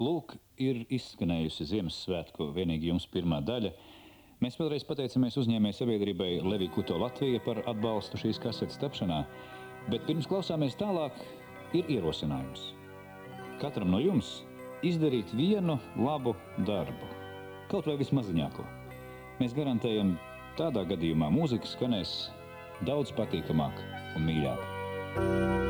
Lūk, ir izskanējusi Ziemassvētku vienīgi jums pirmā daļa. Mēs vēlreiz pateicamies uzņēmēju sabiedrībai Levija Kuto Latvija par atbalstu šīs kasetes tapšanā, bet pirms klausāmies tālāk, ir ierosinājums. Katram no jums izdarīt vienu labu darbu, kaut vai vismaziņāko. Mēs garantējam, tādā gadījumā mūzika skanēs daudz patīkamāk un mīļāk.